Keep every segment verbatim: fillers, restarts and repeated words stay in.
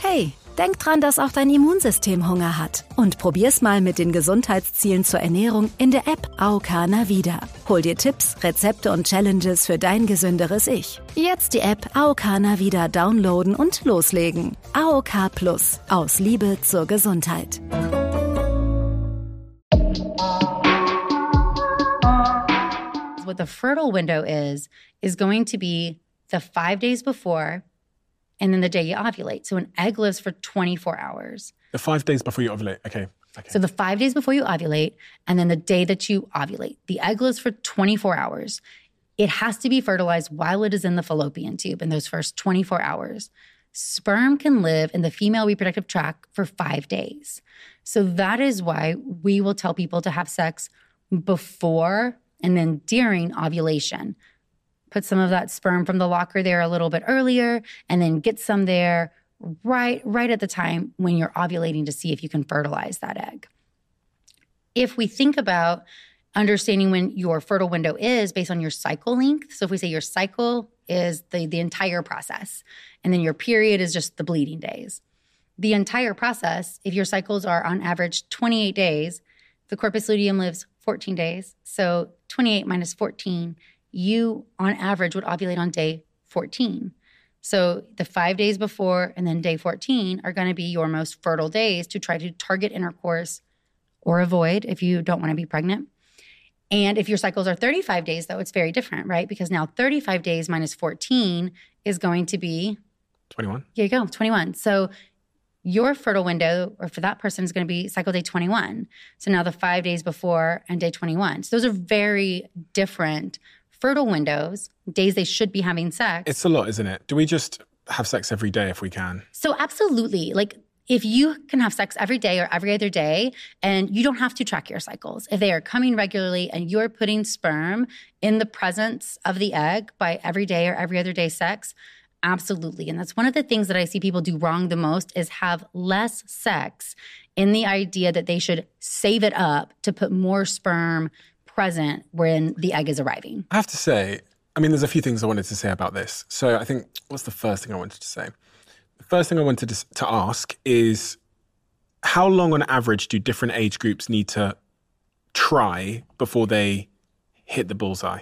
Hey, denk dran, dass auch dein Immunsystem Hunger hat. Und probier's mal mit den Gesundheitszielen zur Ernährung in der App A O K Navida. Hol dir Tipps, Rezepte und Challenges für dein gesünderes Ich. Jetzt die App A O K Navida downloaden und loslegen. A O K Plus. Aus Liebe zur Gesundheit. What the fertile window is, is going to be the five days before and then the day you ovulate. So an egg lives for twenty-four hours. The five days before you ovulate. Okay. okay. So the five days before you ovulate and then the day that you ovulate. The egg lives for twenty-four hours. It has to be fertilized while it is in the fallopian tube in those first twenty-four hours. Sperm can live in the female reproductive tract for five days. So that is why we will tell people to have sex before and then during ovulation. Put some of that sperm from the locker there a little bit earlier and then get some there right, right at the time when you're ovulating to see if you can fertilize that egg. If we think about understanding when your fertile window is based on your cycle length, so if we say your cycle is the, the entire process and then your period is just the bleeding days. The entire process, if your cycles are on average twenty-eight days, the corpus luteum lives fourteen days. So twenty-eight minus fourteen, you on average would ovulate on day fourteen. So the five days before and then day fourteen are going to be your most fertile days to try to target intercourse or avoid if you don't want to be pregnant. And if your cycles are thirty-five days, though, it's very different, right? Because now thirty-five days minus fourteen is going to be twenty-one. Here you go, twenty-one. So your fertile window, or for that person, is going to be cycle day twenty-one. So now the five days before and day twenty-one. So those are very different fertile windows, days they should be having sex. It's a lot, isn't it? Do we just have sex every day if we can? So absolutely. Like if you can have sex every day or every other day and you don't have to track your cycles, if they are coming regularly and you're putting sperm in the presence of the egg by every day or every other day sex, absolutely. And that's one of the things that I see people do wrong the most is have less sex in the idea that they should save it up to put more sperm present when the egg is arriving. I have to say, I mean, there's a few things I wanted to say about this. So I think, what's the first thing I wanted to say? The first thing I wanted to, to ask is, how long on average do different age groups need to try before they hit the bullseye?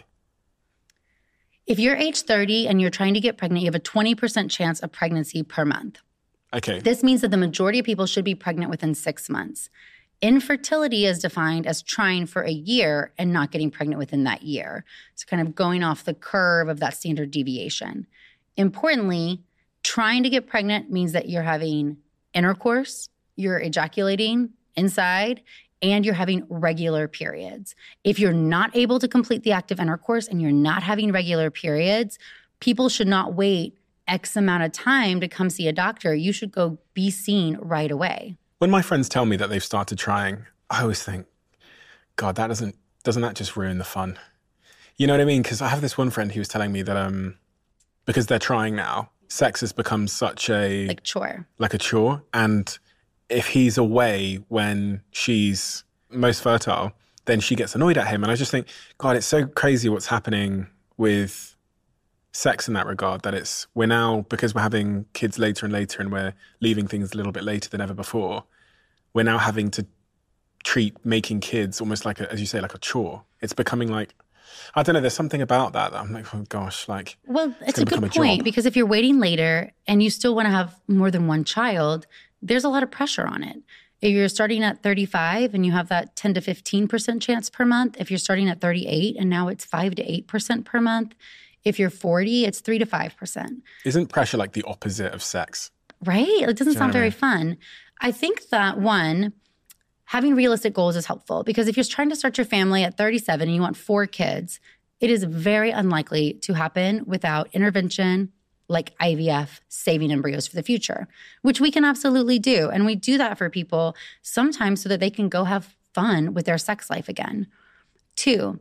If you're age thirty and you're trying to get pregnant, you have a twenty percent chance of pregnancy per month. Okay. This means that the majority of people should be pregnant within six months. Infertility is defined as trying for a year and not getting pregnant within that year. So kind of going off the curve of that standard deviation. Importantly, trying to get pregnant means that you're having intercourse, you're ejaculating inside, and you're having regular periods. If you're not able to complete the act of intercourse and you're not having regular periods, people should not wait X amount of time to come see a doctor. You should go be seen right away. When my friends tell me that they've started trying, I always think, God, that doesn't, doesn't that just ruin the fun? You know what I mean? Because I have this one friend who was telling me that um, because they're trying now, sex has become such a... Like chore. Like a chore. And if he's away when she's most fertile, then she gets annoyed at him. And I just think, God, it's so crazy what's happening with sex in that regard, that it's, we're now, because we're having kids later and later and we're leaving things a little bit later than ever before, we're now having to treat making kids almost like, a, as you say, like a chore. It's becoming like, I don't know, there's something about that that I'm like, oh gosh, like, well, it's, it's a good a point, job. Because if you're waiting later and you still want to have more than one child, there's a lot of pressure on it. If you're starting at thirty-five and you have that ten to fifteen percent chance per month, if you're starting at thirty-eight and now it's five to eight percent per month, if you're forty, it's three to five percent. Isn't pressure like the opposite of sex? Right? It doesn't sound very I mean? fun. I think that, one, having realistic goals is helpful, because if you're trying to start your family at thirty-seven and you want four kids, it is very unlikely to happen without intervention like I V F, saving embryos for the future, which we can absolutely do. And we do that for people sometimes so that they can go have fun with their sex life again. Two,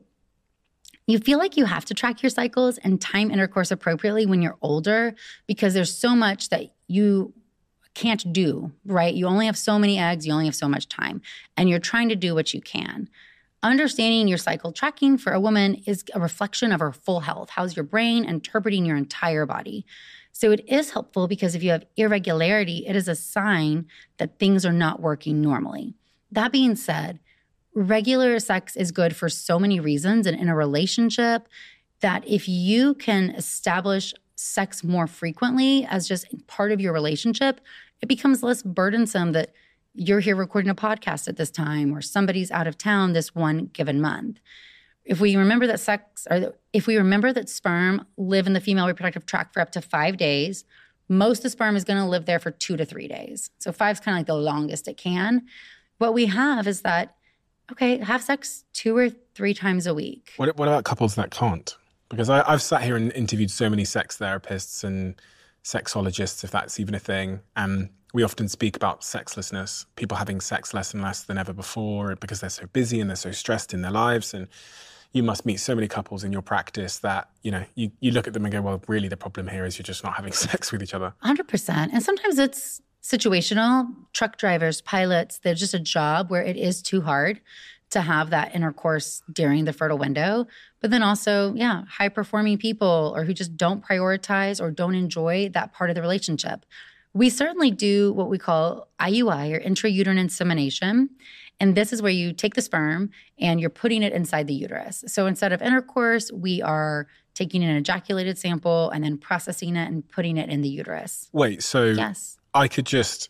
you feel like you have to track your cycles and time intercourse appropriately when you're older, because there's so much that you can't do, right? You only have so many eggs, you only have so much time, and you're trying to do what you can. Understanding your cycle tracking for a woman is a reflection of her full health. How's your brain interpreting your entire body? So it is helpful because if you have irregularity, it is a sign that things are not working normally. That being said, regular sex is good for so many reasons. And in a relationship, that if you can establish sex more frequently as just part of your relationship, it becomes less burdensome that you're here recording a podcast at this time or somebody's out of town this one given month. If we remember that sex, or if we remember that sperm live in the female reproductive tract for up to five days, most of the sperm is going to live there for two to three days. So five's kind of like the longest it can. What we have is that, okay, have sex two or three times a week. What, what about couples that can't? Because I, I've sat here and interviewed so many sex therapists and sexologists, if that's even a thing. And we often speak about sexlessness, people having sex less and less than ever before because they're so busy and they're so stressed in their lives. And you must meet so many couples in your practice that, you know, you, you look at them and go, well, really the problem here is you're just not having sex with each other. one hundred percent. And sometimes it's situational. Truck drivers, pilots, they're just a job where it is too hard to have that intercourse during the fertile window. But then also, yeah, high-performing people or who just don't prioritize or don't enjoy that part of the relationship. We certainly do what we call I U I, or intrauterine insemination. And this is where you take the sperm and you're putting it inside the uterus. So instead of intercourse, we are taking an ejaculated sample and then processing it and putting it in the uterus. Wait, so yes. I could just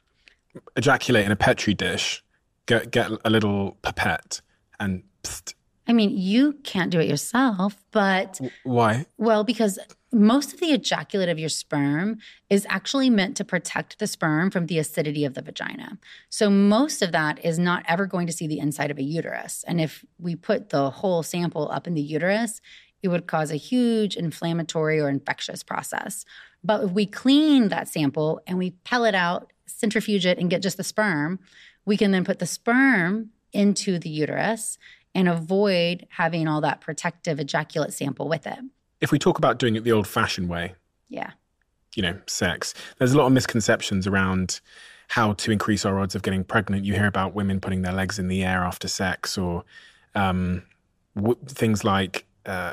ejaculate in a Petri dish, get, get a little pipette and psst. I mean, you can't do it yourself, but... Why? Well, because most of the ejaculate of your sperm is actually meant to protect the sperm from the acidity of the vagina. So most of that is not ever going to see the inside of a uterus. And if we put the whole sample up in the uterus, it would cause a huge inflammatory or infectious process. But if we clean that sample and we pellet out, centrifuge it, and get just the sperm, we can then put the sperm into the uterus and avoid having all that protective ejaculate sample with it. If we talk about doing it the old-fashioned way, yeah, you know, sex, there's a lot of misconceptions around how to increase our odds of getting pregnant. You hear about women putting their legs in the air after sex, or um, w- things like uh,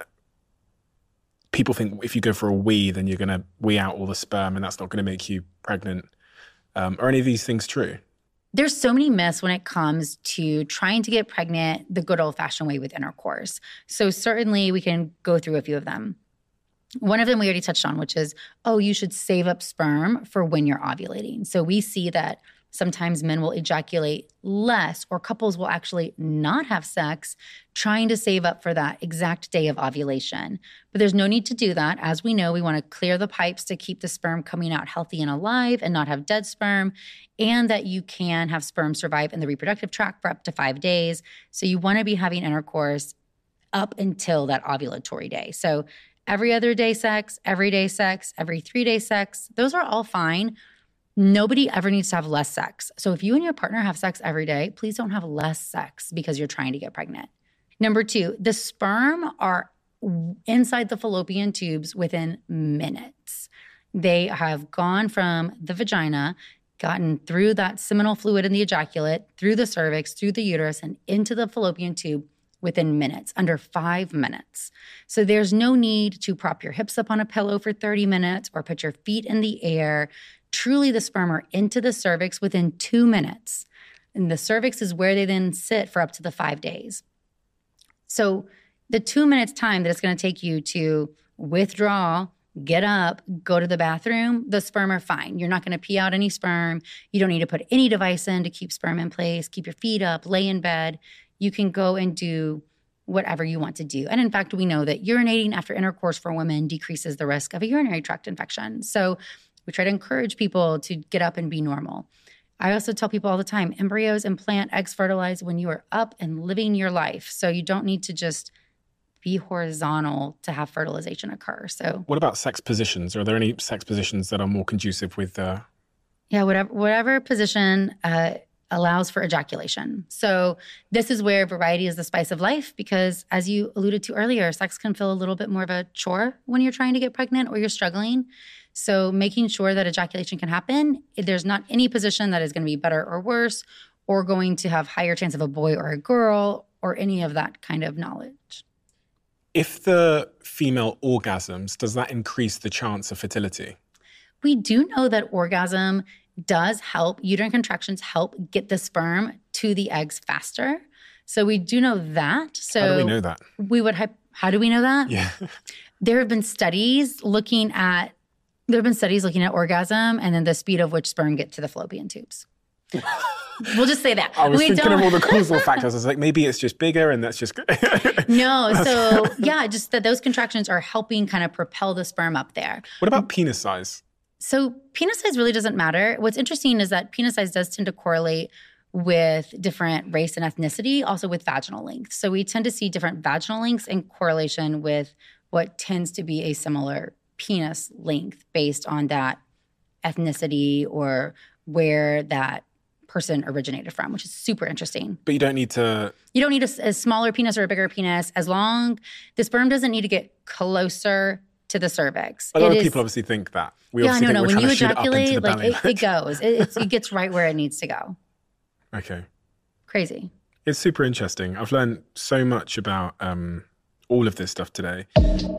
people think if you go for a wee, then you're going to wee out all the sperm and that's not going to make you pregnant. Um, are any of these things true? There's so many myths when it comes to trying to get pregnant the good old-fashioned way with intercourse. So certainly we can go through a few of them. One of them we already touched on, which is, oh, you should save up sperm for when you're ovulating. So we see that sometimes men will ejaculate less, or couples will actually not have sex trying to save up for that exact day of ovulation. But there's no need to do that. As we know, we want to clear the pipes to keep the sperm coming out healthy and alive and not have dead sperm, and that you can have sperm survive in the reproductive tract for up to five days. So you want to be having intercourse up until that ovulatory day. So every other day sex, every day sex, every three day sex, those are all fine. Nobody ever needs to have less sex. So if you and your partner have sex every day, please don't have less sex because you're trying to get pregnant. Number two, the sperm are inside the fallopian tubes within minutes. They have gone from the vagina, gotten through that seminal fluid in the ejaculate, through the cervix, through the uterus, and into the fallopian tube within minutes, under five minutes. So there's no need to prop your hips up on a pillow for thirty minutes or put your feet in the air. Truly, the sperm are into the cervix within two minutes. And the cervix is where they then sit for up to the five days. So the two minutes time that it's going to take you to withdraw, get up, go to the bathroom, the sperm are fine. You're not going to pee out any sperm. You don't need to put any device in to keep sperm in place, keep your feet up, lay in bed. You can go and do whatever you want to do. And in fact, we know that urinating after intercourse for women decreases the risk of a urinary tract infection. So we try to encourage people to get up and be normal. I also tell people all the time, embryos implant, eggs fertilize when you are up and living your life. So you don't need to just be horizontal to have fertilization occur. So what about sex positions? Are there any sex positions that are more conducive with... Uh... Yeah, whatever, whatever position uh, allows for ejaculation. So this is where variety is the spice of life, because as you alluded to earlier, sex can feel a little bit more of a chore when you're trying to get pregnant or you're struggling. So making sure that ejaculation can happen, there's not any position that is going to be better or worse or going to have higher chance of a boy or a girl or any of that kind of knowledge. If the female orgasms, does that increase the chance of fertility? We do know that orgasm does help, uterine contractions help get the sperm to the eggs faster. So we do know that. So how do we know that? We would, how do we know that? Yeah. There have been studies looking at, there have been studies looking at orgasm and then the speed of which sperm get to the fallopian tubes. We'll just say that. I was we thinking don't... of all the causal factors. I was like, maybe it's just bigger and that's just... No, so yeah, just that those contractions are helping kind of propel the sperm up there. What about penis size? So penis size really doesn't matter. What's interesting is that penis size does tend to correlate with different race and ethnicity, also with vaginal length. So we tend to see different vaginal lengths in correlation with what tends to be a similar penis length based on that ethnicity or where that person originated from, which is super interesting. But you don't need to... You don't need a, a smaller penis or a bigger penis as long... The sperm doesn't need to get closer to the cervix. A lot it of is, people obviously think that. We yeah, obviously no, think no. we're When trying you to shoot it up into ejaculate, the like belly. it, it goes. It, it's, it gets right where it needs to go. Okay. Crazy. It's super interesting. I've learned so much about um, all of this stuff today.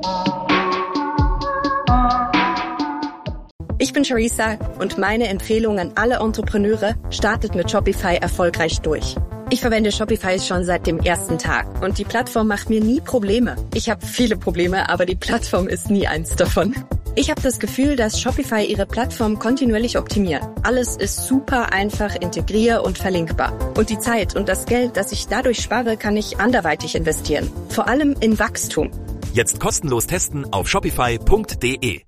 Ich bin Charissa und meine Empfehlung an alle Entrepreneure, startet mit Shopify erfolgreich durch. Ich verwende Shopify schon seit dem ersten Tag und die Plattform macht mir nie Probleme. Ich habe viele Probleme, aber die Plattform ist nie eins davon. Ich habe das Gefühl, dass Shopify ihre Plattform kontinuierlich optimiert. Alles ist super einfach integrier- und verlinkbar. Und die Zeit und das Geld, das ich dadurch spare, kann ich anderweitig investieren. Vor allem in Wachstum. Jetzt kostenlos testen auf shopify punkt de.